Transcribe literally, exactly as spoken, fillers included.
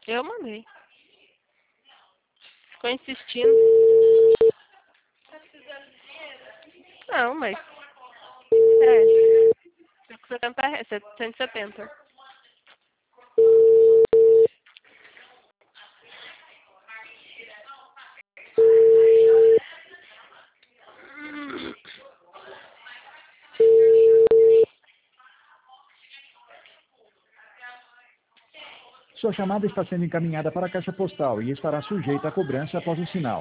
Eu mandei. Ficou insistindo. Não, mas... É. setenta, re- cento e setenta. Sua chamada está sendo encaminhada para a caixa postal e estará sujeita a cobrança após o sinal.